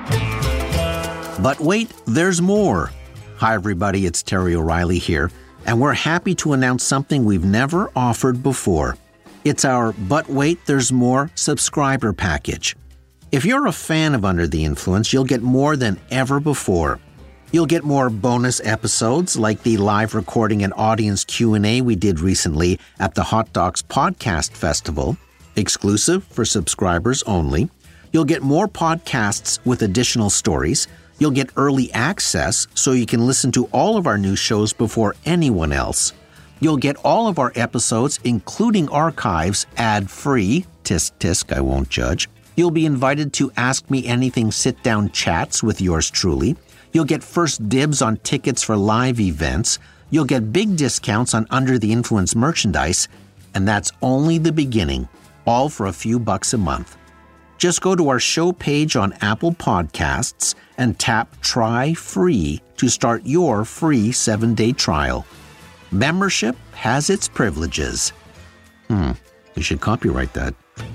But wait, there's more. Hi, everybody. It's Terry O'Reilly here, and we're happy to announce something we've never offered before. It's our But Wait, There's More subscriber package. If you're a fan of Under the Influence, you'll get more than ever before. You'll get more bonus episodes like the live recording and audience Q&A we did recently at the Hot Docs Podcast Festival, exclusive for subscribers only. You'll get more podcasts with additional stories. You'll get early access so you can listen to all of our new shows before anyone else. You'll get all of our episodes, including archives, ad-free. Tisk, tisk, I won't judge. You'll be invited to Ask Me Anything sit-down chats with yours truly. You'll get first dibs on tickets for live events. You'll get big discounts on Under the Influence merchandise. And that's only the beginning, all for a few bucks a month. Just go to our show page on Apple Podcasts and tap Try Free to start your free 7-day trial. Membership has its privileges. You should copyright that.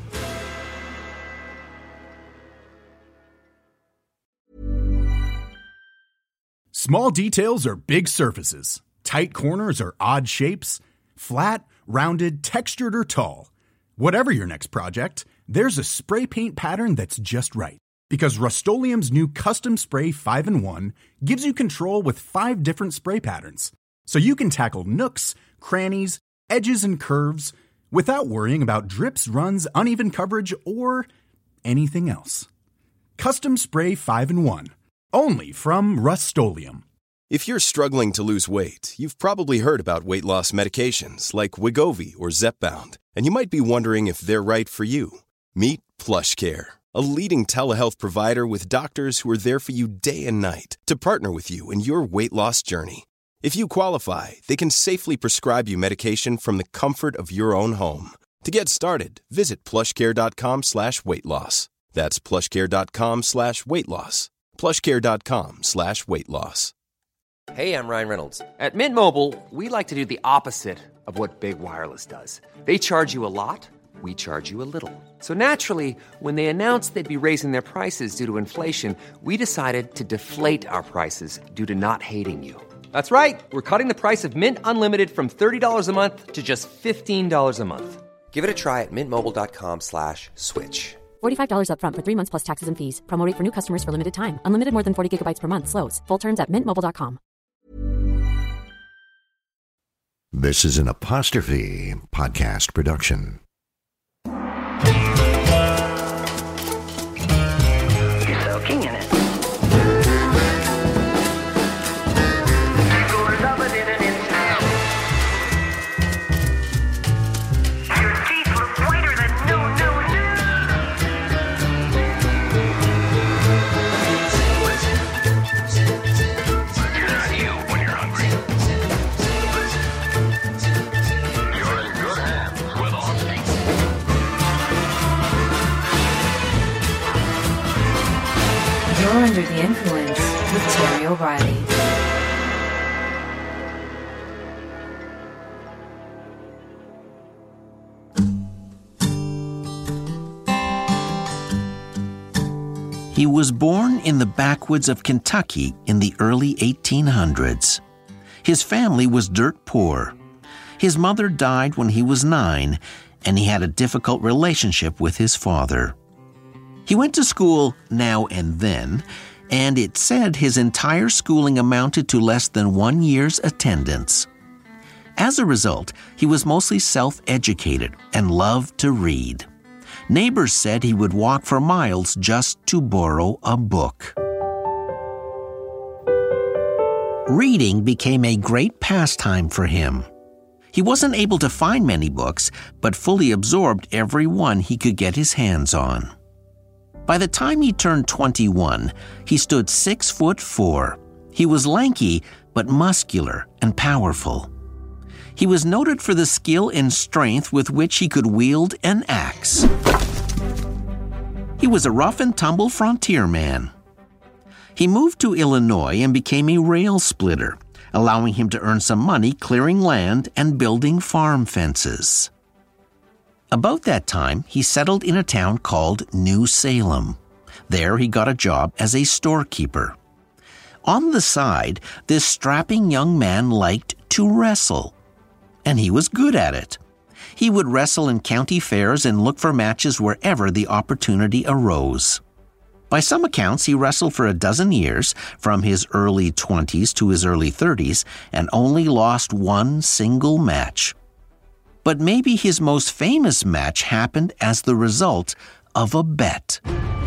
Small details are big surfaces. Tight corners are odd shapes. Flat, rounded, textured, or tall. Whatever your next project, there's a spray paint pattern that's just right. Because Rust-Oleum's new Custom Spray 5-in-1 gives you control with 5 different spray patterns. So you can tackle nooks, crannies, edges, and curves without worrying about drips, runs, uneven coverage, or anything else. Custom Spray 5-in-1. Only from Rust-Oleum. If you're struggling to lose weight, you've probably heard about weight loss medications like Wegovy or Zepbound, and you might be wondering if they're right for you. Meet PlushCare, a leading telehealth provider with doctors who are there for you day and night to partner with you in your weight loss journey. If you qualify, they can safely prescribe you medication from the comfort of your own home. To get started, visit plushcare.com/weightloss. That's plushcare.com/weightloss. plushcare.com/weightloss. Hey, I'm Ryan Reynolds. At Mint Mobile, we like to do the opposite of what Big Wireless does. They charge you a lot, we charge you a little. So naturally, when they announced they'd be raising their prices due to inflation, we decided to deflate our prices due to not hating you. That's right. We're cutting the price of Mint Unlimited from $30 a month to just $15 a month. Give it a try at mintmobile.com/switch. $45 up front for 3 months plus taxes and fees. Promo rate for new customers for limited time. Unlimited more than 40 gigabytes per month. Slows full terms at mintmobile.com. This is an Apostrophe podcast production. You're soaking in it. You're Under the Influence with Terry O'Reilly. He was born in the backwoods of Kentucky in the early 1800s. His family was dirt poor. His mother died when he was 9, and he had a difficult relationship with his father. He went to school now and then, and it said his entire schooling amounted to less than 1 year's attendance. As a result, he was mostly self-educated and loved to read. Neighbors said he would walk for miles just to borrow a book. Reading became a great pastime for him. He wasn't able to find many books, but fully absorbed every one he could get his hands on. By the time he turned 21, he stood 6'4". He was lanky, but muscular and powerful. He was noted for the skill and strength with which he could wield an axe. He was a rough-and-tumble frontierman. He moved to Illinois and became a rail splitter, allowing him to earn some money clearing land and building farm fences. About that time, he settled in a town called New Salem. There he got a job as a storekeeper. On the side, this strapping young man liked to wrestle. And he was good at it. He would wrestle in county fairs and look for matches wherever the opportunity arose. By some accounts, he wrestled for 12 years, from his early 20s to his early 30s, and only lost one single match. But maybe his most famous match happened as the result of a bet.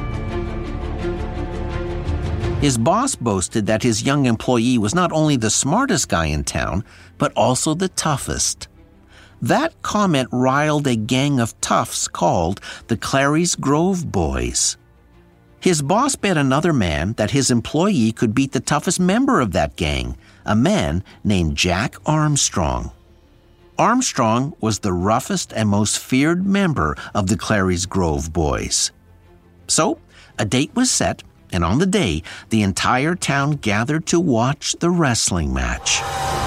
His boss boasted that his young employee was not only the smartest guy in town, but also the toughest. That comment riled a gang of toughs called the Clary's Grove Boys. His boss bet another man that his employee could beat the toughest member of that gang, a man named Jack Armstrong. Armstrong was the roughest and most feared member of the Clary's Grove Boys. So, a date was set, and on the day, the entire town gathered to watch the wrestling match.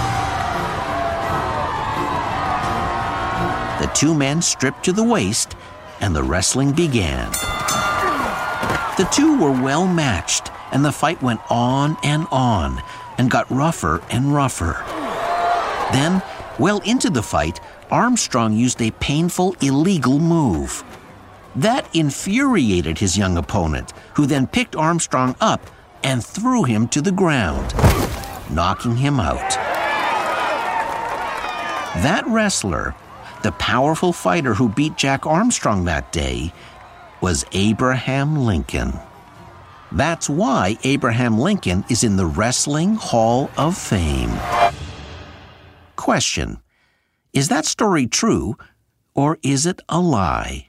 The two men stripped to the waist, and the wrestling began. The two were well matched, and the fight went on and got rougher and rougher. Then, well into the fight, Armstrong used a painful, illegal move. That infuriated his young opponent, who then picked Armstrong up and threw him to the ground, knocking him out. That wrestler, the powerful fighter who beat Jack Armstrong that day, was Abraham Lincoln. That's why Abraham Lincoln is in the Wrestling Hall of Fame. Question: is that story true, or is it a lie?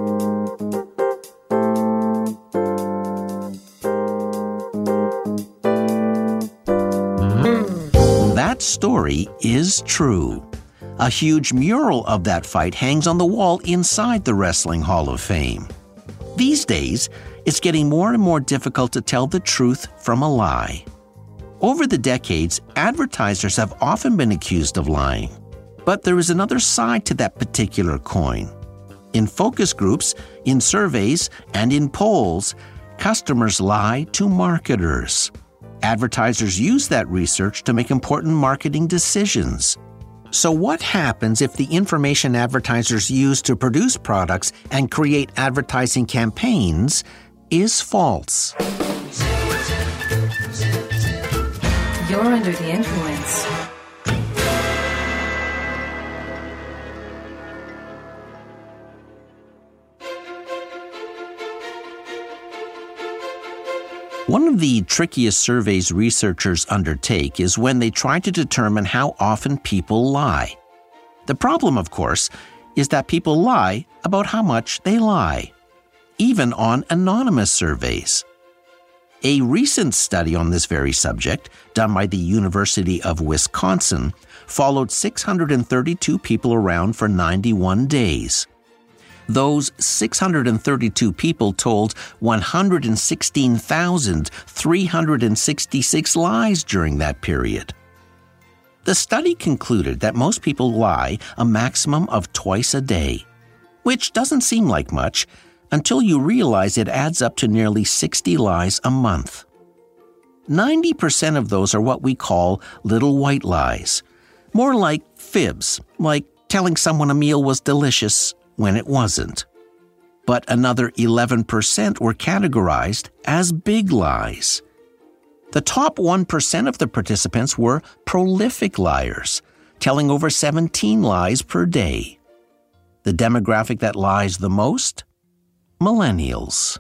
That story is true. A huge mural of that fight hangs on the wall inside the Wrestling Hall of Fame. These days, it's getting more and more difficult to tell the truth from a lie. Over the decades, advertisers have often been accused of lying. But there is another side to that particular coin. In focus groups, in surveys, and in polls, customers lie to marketers. Advertisers use that research to make important marketing decisions. So what happens if the information advertisers use to produce products and create advertising campaigns is false? You're under the influence. One of the trickiest surveys researchers undertake is when they try to determine how often people lie. The problem, of course, is that people lie about how much they lie, even on anonymous surveys. A recent study on this very subject, done by the University of Wisconsin, followed 632 people around for 91 days. Those 632 people told 116,366 lies during that period. The study concluded that most people lie a maximum of twice a day, which doesn't seem like much until you realize it adds up to nearly 60 lies a month. 90% of those are what we call little white lies, more like fibs, like telling someone a meal was delicious when it wasn't. But another 11% were categorized as big lies. The top 1% of the participants were prolific liars, telling over 17 lies per day. The demographic that lies the most? Millennials.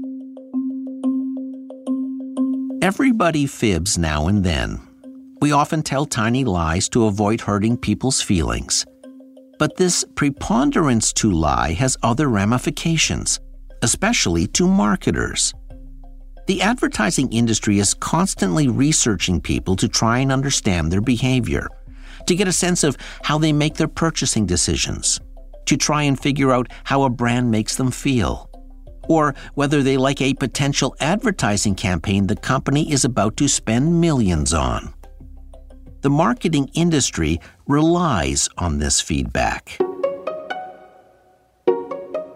Everybody fibs now and then. We often tell tiny lies to avoid hurting people's feelings. But this preponderance to lie has other ramifications, especially to marketers. The advertising industry is constantly researching people to try and understand their behavior, to get a sense of how they make their purchasing decisions, to try and figure out how a brand makes them feel, or whether they like a potential advertising campaign the company is about to spend millions on. The marketing industry relies on this feedback.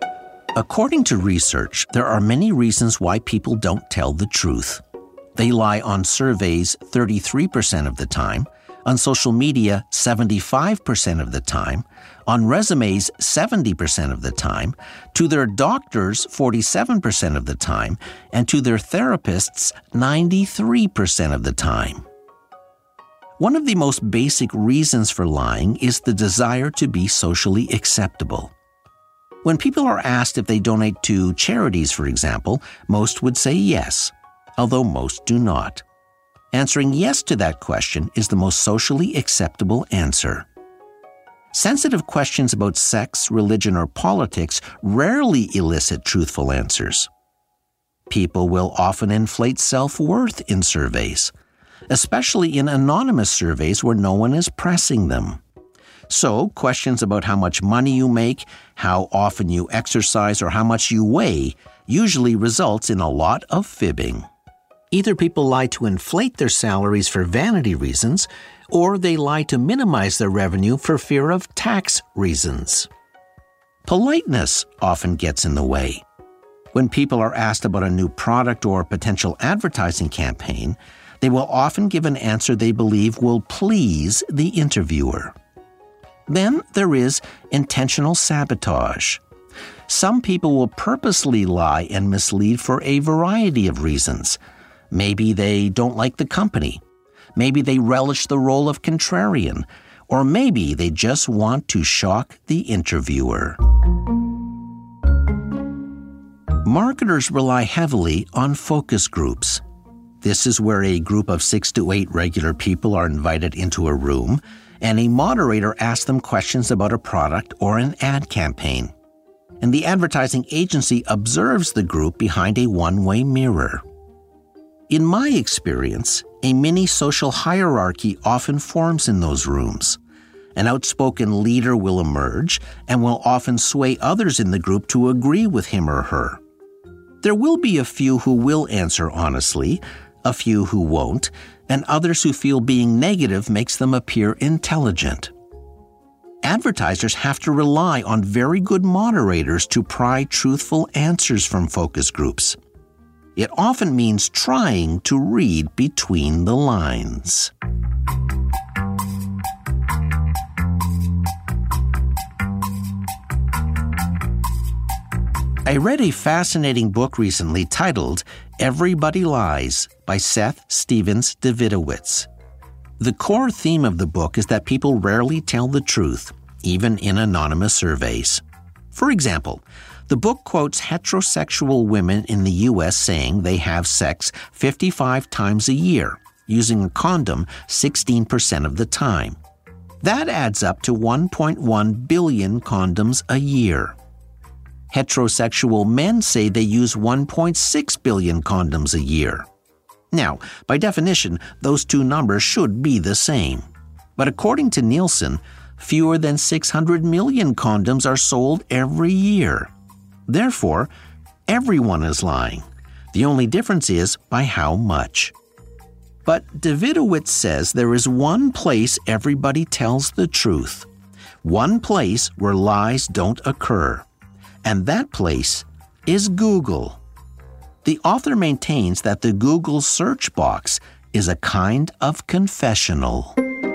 According to research, there are many reasons why people don't tell the truth. They lie on surveys 33% of the time, on social media 75% of the time, on resumes 70% of the time, to their doctors 47% of the time, and to their therapists 93% of the time. One of the most basic reasons for lying is the desire to be socially acceptable. When people are asked if they donate to charities, for example, most would say yes, although most do not. Answering yes to that question is the most socially acceptable answer. Sensitive questions about sex, religion, or politics rarely elicit truthful answers. People will often inflate self-worth in surveys, especially in anonymous surveys where no one is pressing them. So, questions about how much money you make, how often you exercise, or how much you weigh usually results in a lot of fibbing. Either people lie to inflate their salaries for vanity reasons, or they lie to minimize their revenue for fear of tax reasons. Politeness often gets in the way. When people are asked about a new product or potential advertising campaign, they will often give an answer they believe will please the interviewer. Then there is intentional sabotage. Some people will purposely lie and mislead for a variety of reasons. Maybe they don't like the company. Maybe they relish the role of contrarian. Or maybe they just want to shock the interviewer. Marketers rely heavily on focus groups. This is where a group of 6 to 8 regular people are invited into a room, and a moderator asks them questions about a product or an ad campaign. And the advertising agency observes the group behind a one-way mirror. In my experience, a mini-social hierarchy often forms in those rooms. An outspoken leader will emerge and will often sway others in the group to agree with him or her. There will be a few who will answer honestly, a few who won't, and others who feel being negative makes them appear intelligent. Advertisers have to rely on very good moderators to pry truthful answers from focus groups. It often means trying to read between the lines. I read a fascinating book recently titled Everybody Lies by Seth Stephens-Davidowitz. The core theme of the book is that people rarely tell the truth, even in anonymous surveys. For example, the book quotes heterosexual women in the U.S. saying they have sex 55 times a year, using a condom 16% of the time. That adds up to 1.1 billion condoms a year. Heterosexual men say they use 1.6 billion condoms a year. Now, by definition, those two numbers should be the same. But according to Nielsen, fewer than 600 million condoms are sold every year. Therefore, everyone is lying. The only difference is by how much. But Davidowitz says there is one place everybody tells the truth. One place where lies don't occur. And that place is Google. The author maintains that the Google search box is a kind of confessional.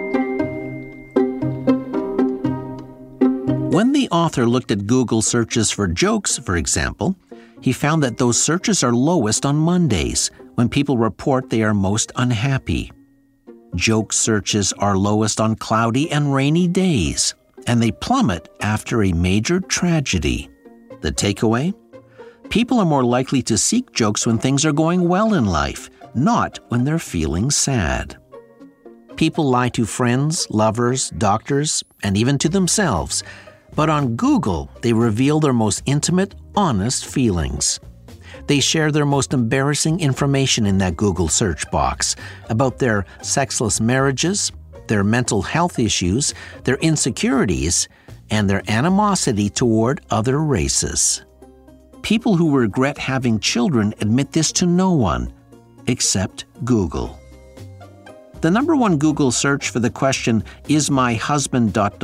When the author looked at Google searches for jokes, for example, he found that those searches are lowest on Mondays, when people report they are most unhappy. Joke searches are lowest on cloudy and rainy days, and they plummet after a major tragedy. The takeaway? People are more likely to seek jokes when things are going well in life, not when they're feeling sad. People lie to friends, lovers, doctors, and even to themselves. But on Google, they reveal their most intimate, honest feelings. They share their most embarrassing information in that Google search box about their sexless marriages, their mental health issues, their insecurities, and their animosity toward other races. People who regret having children admit this to no one, except Google. The number one Google search for the question, "Is my husband ...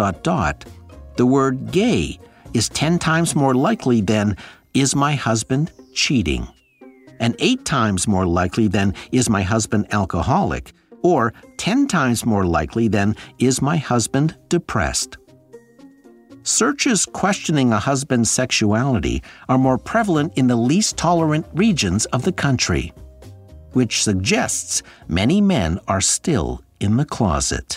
the word gay is 10 times more likely than, is my husband cheating? And 8 times more likely than is my husband alcoholic, or 10 times more likely than is my husband depressed. Searches questioning a husband's sexuality are more prevalent in the least tolerant regions of the country, which suggests many men are still in the closet.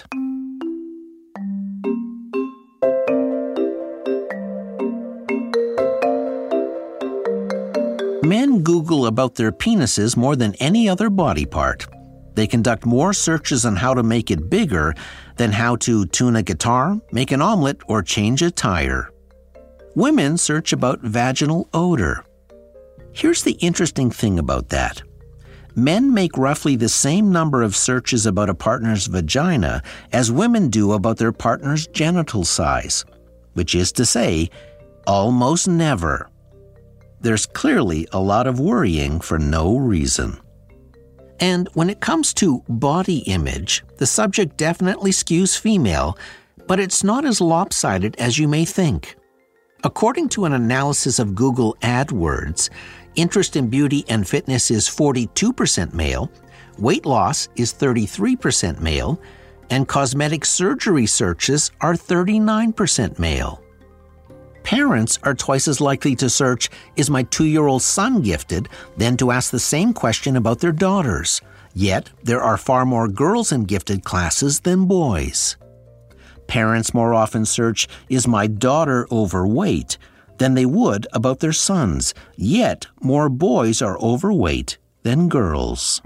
Men Google about their penises more than any other body part. They conduct more searches on how to make it bigger than how to tune a guitar, make an omelet, or change a tire. Women search about vaginal odor. Here's the interesting thing about that. Men make roughly the same number of searches about a partner's vagina as women do about their partner's genital size, which is to say, almost never. There's clearly a lot of worrying for no reason. And when it comes to body image, the subject definitely skews female, but it's not as lopsided as you may think. According to an analysis of Google AdWords, interest in beauty and fitness is 42% male, weight loss is 33% male, and cosmetic surgery searches are 39% male. Parents are twice as likely to search, "Is my 2-year-old son gifted?" than to ask the same question about their daughters. Yet, there are far more girls in gifted classes than boys. Parents more often search, "Is my daughter overweight?" than they would about their sons. Yet, more boys are overweight than girls.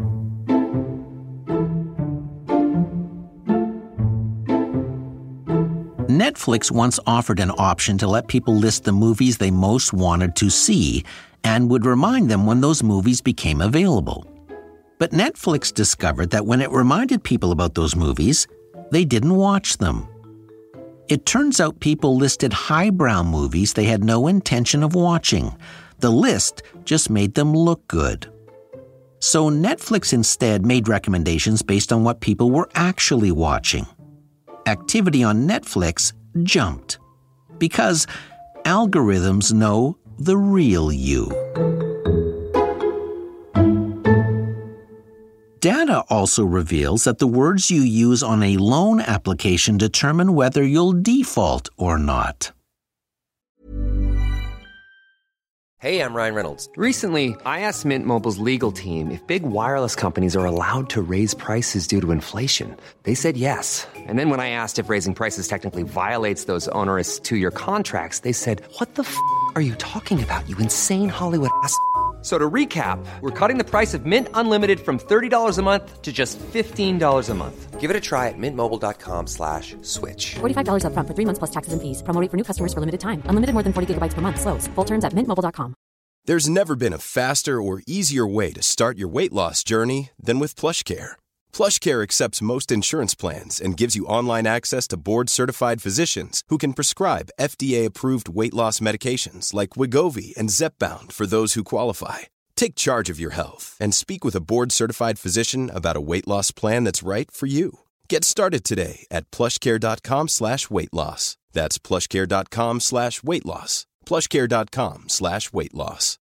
Netflix once offered an option to let people list the movies they most wanted to see and would remind them when those movies became available. But Netflix discovered that when it reminded people about those movies, they didn't watch them. It turns out people listed highbrow movies they had no intention of watching. The list just made them look good. So Netflix instead made recommendations based on what people were actually watching. Activity on Netflix jumped because algorithms know the real you. Data also reveals that the words you use on a loan application determine whether you'll default or not. Hey, I'm Ryan Reynolds. Recently, I asked Mint Mobile's legal team if big wireless companies are allowed to raise prices due to inflation. They said yes. And then when I asked if raising prices technically violates those onerous 2-year contracts, they said, "What the f*** are you talking about, you insane Hollywood ass?" So to recap, we're cutting the price of Mint Unlimited from $30 a month to just $15 a month. Give it a try at mintmobile.com/switch. $45 up front for 3 months plus taxes and fees. Promo rate for new customers for limited time. Unlimited more than 40 gigabytes per month. Slows full terms at mintmobile.com. There's never been a faster or easier way to start your weight loss journey than with PlushCare. PlushCare accepts most insurance plans and gives you online access to board-certified physicians who can prescribe FDA-approved weight loss medications like Wegovy and Zepbound for those who qualify. Take charge of your health and speak with a board-certified physician about a weight loss plan that's right for you. Get started today at plushcare.com/weightloss. That's plushcare.com/weightloss. plushcare.com/weightloss.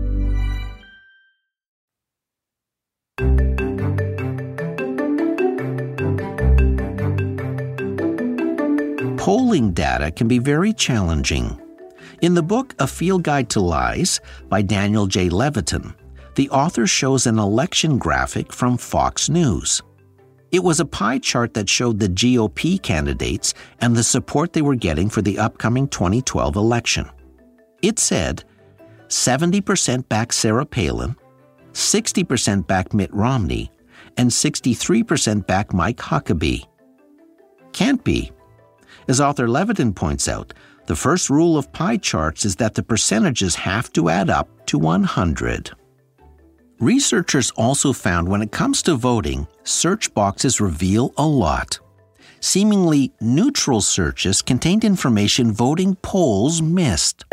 Polling data can be very challenging. In the book A Field Guide to Lies by Daniel J. Levitin, the author shows an election graphic from Fox News. It was a pie chart that showed the GOP candidates and the support they were getting for the upcoming 2012 election. It said 70% back Sarah Palin, 60% back Mitt Romney, and 63% back Mike Huckabee. Can't be. As author Levitin points out, the first rule of pie charts is that the percentages have to add up to 100. Researchers also found when it comes to voting, search boxes reveal a lot. Seemingly neutral searches contained information voting polls missed.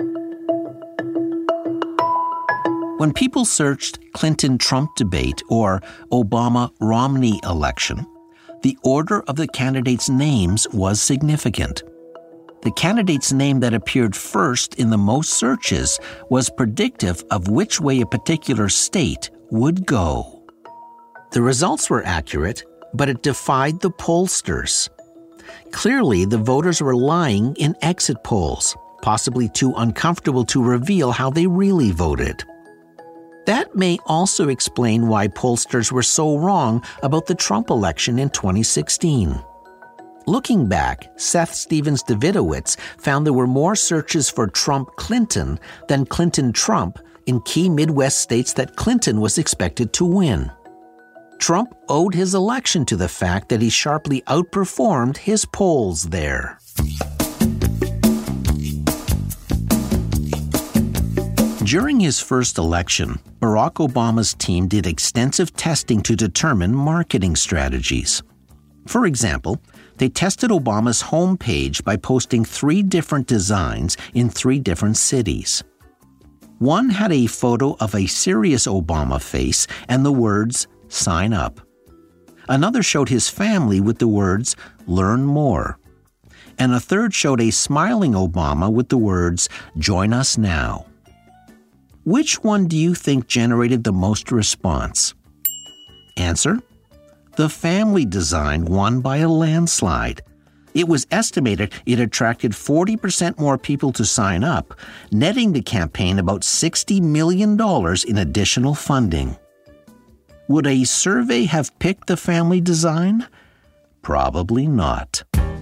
When people searched Clinton-Trump debate or Obama-Romney election, the order of the candidates' names was significant. the candidate's name that appeared first in the most searches was predictive of which way a particular state would go. The results were accurate, but it defied the pollsters. Clearly, the voters were lying in exit polls, possibly too uncomfortable to reveal how they really voted. That may also explain why pollsters were so wrong about the Trump election in 2016. Looking back, Seth Stephens-Davidowitz found there were more searches for Trump-Clinton than Clinton-Trump in key Midwest states that Clinton was expected to win. Trump owed his election to the fact that he sharply outperformed his polls there. During his first election, Barack Obama's team did extensive testing to determine marketing strategies. For example, they tested Obama's homepage by posting 3 different designs in 3 different cities. One had a photo of a serious Obama face and the words, "Sign up." Another showed his family with the words, "Learn more." And a third showed a smiling Obama with the words, "Join us now." Which one do you think generated the most response? Answer: the family design won by a landslide. It was estimated it attracted 40% more people to sign up, netting the campaign about $60 million in additional funding. Would a survey have picked the family design? Probably not.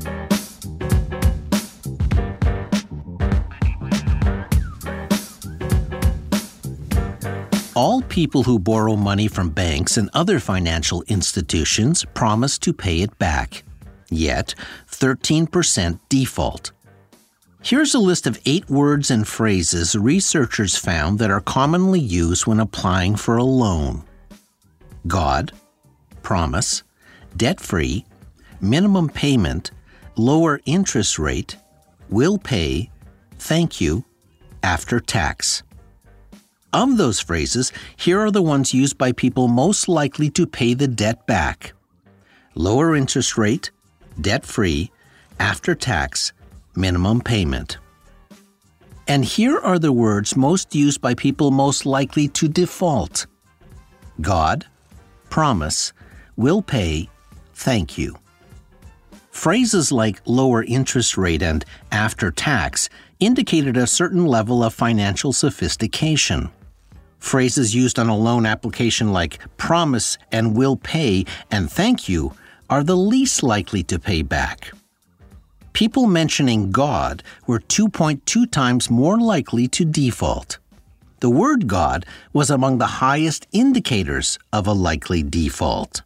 All people who borrow money from banks and other financial institutions promise to pay it back. Yet, 13% default. Here's a list of 8 words and phrases researchers found that are commonly used when applying for a loan. God, promise, debt-free, minimum payment, lower interest rate, will pay, thank you, after tax. Of those phrases, here are the ones used by people most likely to pay the debt back. Lower interest rate, debt-free, after tax, minimum payment. And here are the words most used by people most likely to default. God, promise, will pay, thank you. Phrases like lower interest rate and after tax indicated a certain level of financial sophistication. Phrases used on a loan application like promise and will pay and thank you are the least likely to pay back. People mentioning God were 2.2 times more likely to default. The word God was among the highest indicators of a likely default.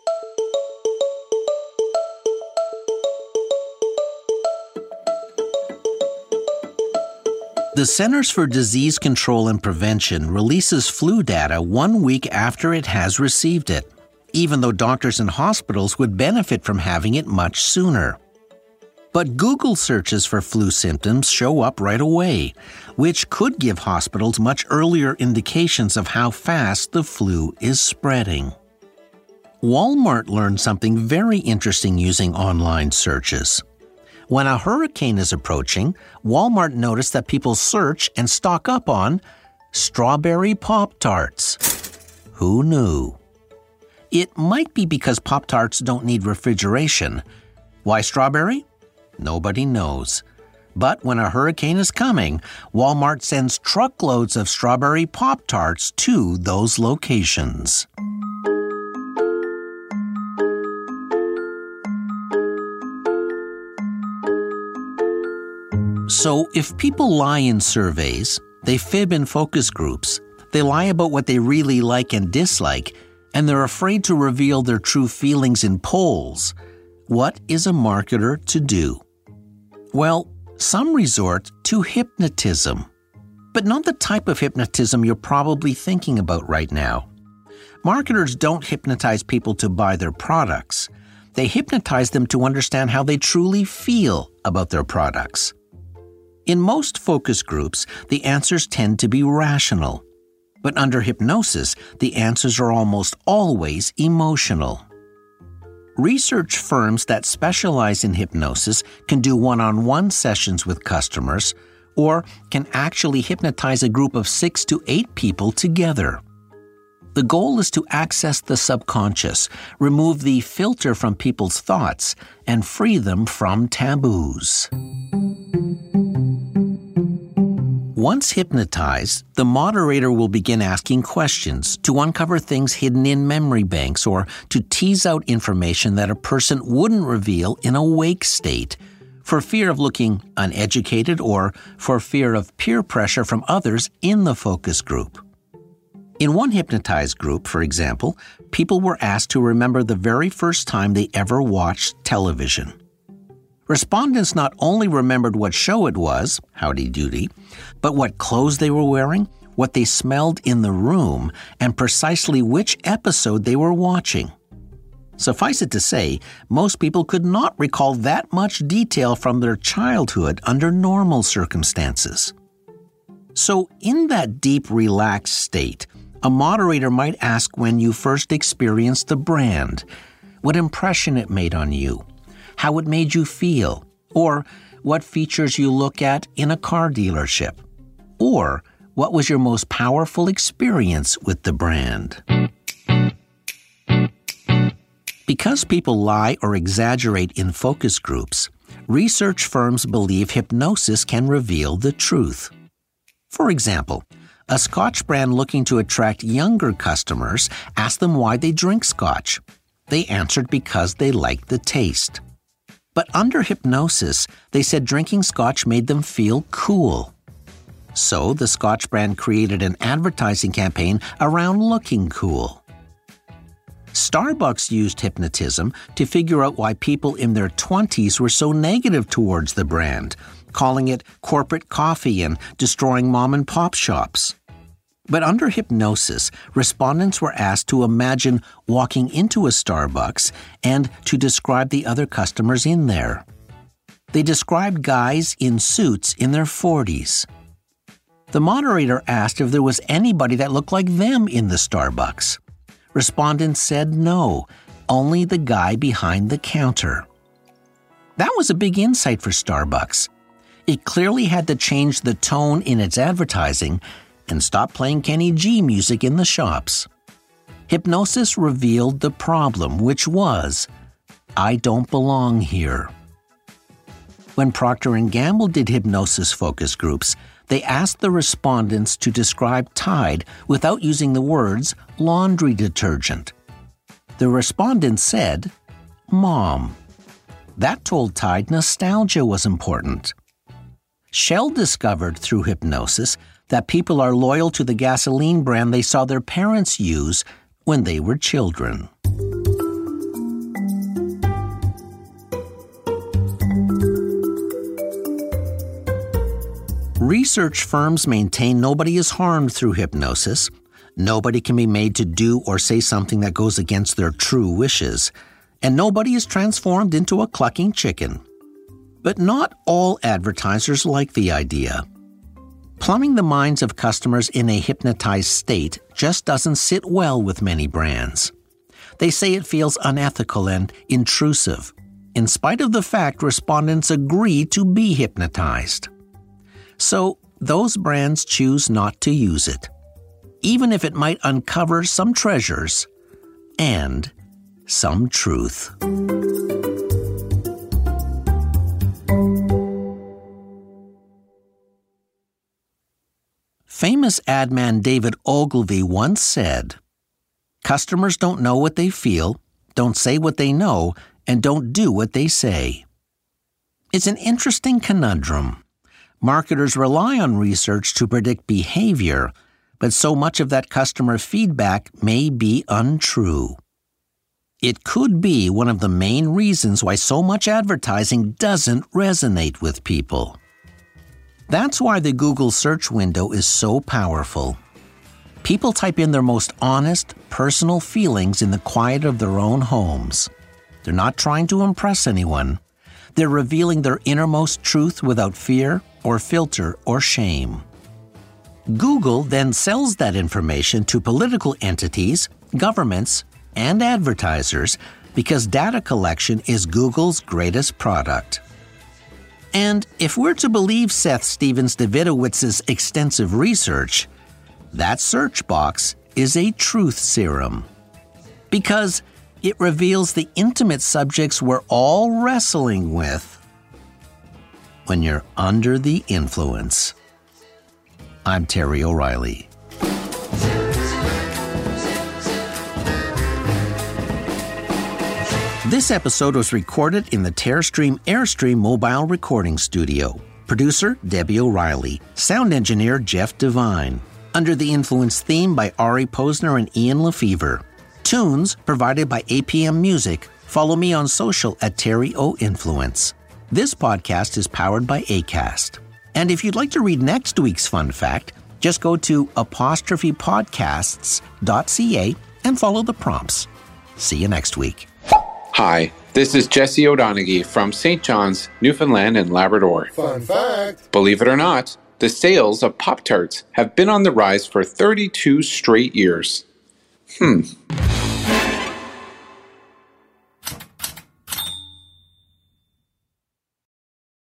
The Centers for Disease Control and Prevention releases flu data 1 week after it has received it, even though doctors and hospitals would benefit from having it much sooner. But Google searches for flu symptoms show up right away, which could give hospitals much earlier indications of how fast the flu is spreading. Walmart learned something very interesting using online searches. When a hurricane is approaching, Walmart noticed that people search and stock up on strawberry Pop-Tarts. Who knew? It might be because Pop-Tarts don't need refrigeration. Why strawberry? Nobody knows. But when a hurricane is coming, Walmart sends truckloads of strawberry Pop-Tarts to those locations. So, if people lie in surveys, they fib in focus groups, they lie about what they really like and dislike, and they're afraid to reveal their true feelings in polls, what is a marketer to do? Well, some resort to hypnotism, but not the type of hypnotism you're probably thinking about right now. Marketers don't hypnotize people to buy their products. They hypnotize them to understand how they truly feel about their products. In most focus groups, the answers tend to be rational. But under hypnosis, the answers are almost always emotional. Research firms that specialize in hypnosis can do one-on-one sessions with customers or can actually hypnotize a group of 6 to 8 people together. The goal is to access the subconscious, remove the filter from people's thoughts, and free them from taboos. Once hypnotized, the moderator will begin asking questions to uncover things hidden in memory banks or to tease out information that a person wouldn't reveal in a wake state, for fear of looking uneducated or for fear of peer pressure from others in the focus group. In one hypnotized group, for example, people were asked to remember the very first time they ever watched television. Respondents not only remembered what show it was, Howdy Doody, but what clothes they were wearing, what they smelled in the room, and precisely which episode they were watching. Suffice it to say, most people could not recall that much detail from their childhood under normal circumstances. So, in that deep, relaxed state, a moderator might ask when you first experienced the brand, what impression it made on you, how it made you feel, or what features you look at in a car dealership, or what was your most powerful experience with the brand. Because people lie or exaggerate in focus groups, research firms believe hypnosis can reveal the truth. For example, a Scotch brand looking to attract younger customers asked them why they drink Scotch. They answered because they liked the taste. But under hypnosis, they said drinking Scotch made them feel cool. So the Scotch brand created an advertising campaign around looking cool. Starbucks used hypnotism to figure out why people in their 20s were so negative towards the brand, calling it corporate coffee and destroying mom-and-pop shops. But under hypnosis, respondents were asked to imagine walking into a Starbucks and to describe the other customers in there. They described guys in suits in their 40s. The moderator asked if there was anybody that looked like them in the Starbucks. Respondents said no, only the guy behind the counter. That was a big insight for Starbucks. It clearly had to change the tone in its advertising and stop playing Kenny G music in the shops. Hypnosis revealed the problem, which was, I don't belong here. When Procter & Gamble did hypnosis focus groups, they asked the respondents to describe Tide without using the words laundry detergent. The respondents said, Mom. That told Tide nostalgia was important. Shell discovered through hypnosis that people are loyal to the gasoline brand they saw their parents use when they were children. Research firms maintain nobody is harmed through hypnosis. Nobody can be made to do or say something that goes against their true wishes. And nobody is transformed into a clucking chicken. But not all advertisers like the idea. Plumbing the minds of customers in a hypnotized state just doesn't sit well with many brands. They say it feels unethical and intrusive, in spite of the fact respondents agree to be hypnotized. So, those brands choose not to use it, even if it might uncover some treasures and some truth. Famous ad man David Ogilvy once said, "Customers don't know what they feel, don't say what they know, and don't do what they say." It's an interesting conundrum. Marketers rely on research to predict behavior, but so much of that customer feedback may be untrue. It could be one of the main reasons why so much advertising doesn't resonate with people. That's why the Google search window is so powerful. People type in their most honest, personal feelings in the quiet of their own homes. They're not trying to impress anyone. They're revealing their innermost truth without fear or filter or shame. Google then sells that information to political entities, governments, and advertisers because data collection is Google's greatest product. And if we're to believe Seth Stephens-Davidowitz's extensive research, that search box is a truth serum. Because it reveals the intimate subjects we're all wrestling with when you're under the influence. I'm Terry O'Reilly. This episode was recorded in the Terrestream Airstream mobile recording studio. Producer, Debbie O'Reilly. Sound engineer, Jeff Devine. Under the Influence theme by Ari Posner and Ian Lefevre. Tunes provided by APM Music. Follow me on social at Terry O Influence. This podcast is powered by Acast. And if you'd like to read next week's fun fact, just go to apostrophepodcasts.ca and follow the prompts. See you next week. Hi, this is Jesse O'Donoghue from St. John's, Newfoundland and Labrador. Fun fact! Believe it or not, the sales of Pop-Tarts have been on the rise for 32 straight years.